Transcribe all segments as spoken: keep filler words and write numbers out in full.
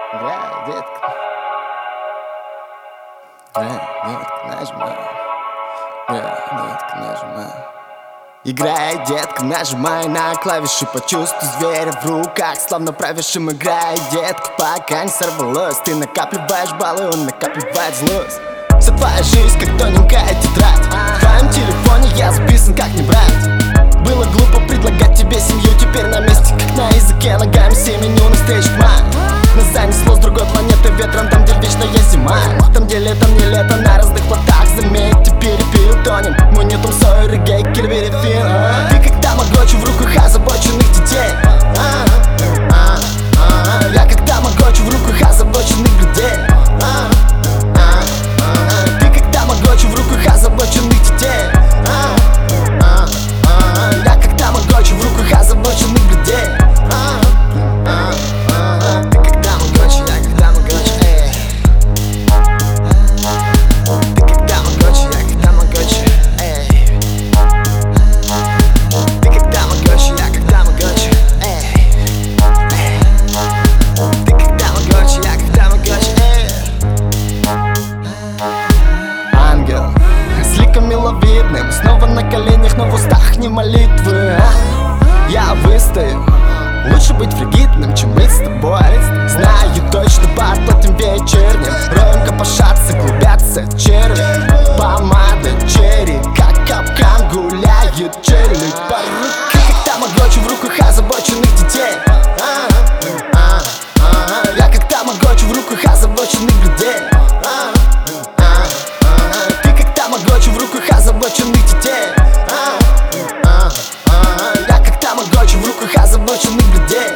Играй, детка. Играй, детка, нажимай. Играй, детка, нажимай. Играй, детка, нажимай на клавиши. Почувствуй зверя в руках, словно правишь им. Играй, детка, пока не сорвалось. Ты накапливаешь баллы, он накапливает злость. Вся твоя жизнь, как тоненькая тетрадь. В твоем телефоне я записан, как не брать. Было глупо предлагать тебе семью. Теперь на месте, как на языке, ногами семеню навстречу тьма. Нас занесло с другой планеты ветром, там, где вечная зима. Там, где летом не лето, на разных плотах. Заметьте, перепил, тонем. Мы не том сойер, гей, кельвери, фин. Ты как тамагочи в руках озабоченных детей. Я как тамагочи в руках озабоченных людей. Ты как тамагочи в руках озабоченных детей. Я как тамагочи в руках озабоченных людей. Ты как тамагочи, я как тамагочи, эй. Ты как тамагочи, я как тамагочи, эй. Ты как тамагочи, я как тамагочи, эй. Ты как тамагочи, я как тамагочи, эй. Ангел с ликом миловидным, снова на коленях, но в устах не молитвы. Я выстою. Лучше быть фригидным, чем быть с тобой. Знаю точно, по этим вечерним роем копошатся, клубятся черви. Помада черри, как капкан гуляет черри по руке. Как тамагочи в руках озабоченных детей. Я как тамагочи в руках озабоченных людей. Ты как тамагочи в руках озабоченных детей. Я как тамагочи в руках озабоченных людей.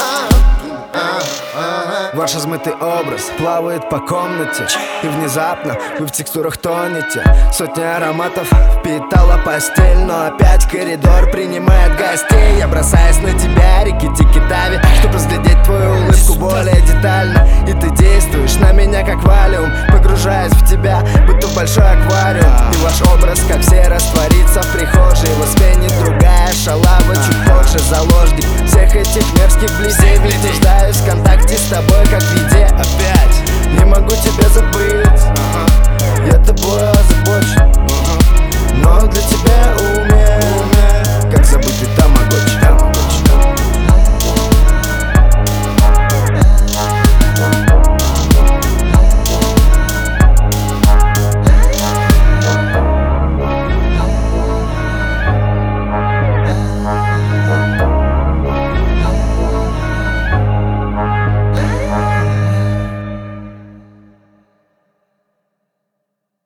Ваш размытый образ плавает по комнате, и внезапно вы в текстурах тонете. Сотни ароматов впитала постель, но опять коридор принимает гостей. Я бросаюсь на тебя, рикки-тики-тави, чтобы разглядеть твою улыбку более детально. И ты действуешь на меня как валиум, погружаясь в тебя, будто в большой аквариум. И ваш образ, как все, растворится в прихожей. Его сменит другая шалава, чуть позже заложник всех этих мерзких близей. Ведь нуждаюсь в контакте с тобой, как в еде. Опять не могу тебя забыть. Я тобой озабочен, но для тебя умею, как забыть и так.